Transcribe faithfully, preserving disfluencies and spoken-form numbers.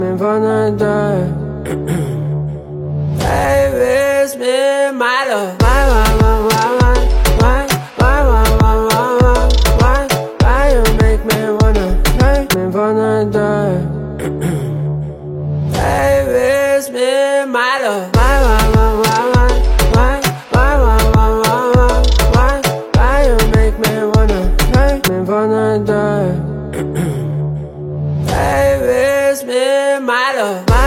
me wanna die. Baby, it's me, my love. Why, why, why, why, why, why, why, why, why, why, why you make me wanna, make me wanna die. Baby, it's me, my love. Why, why, why, why, why, why, why, why, why, why, why you make me wanna, make me wanna die. Baby, it's me, my love.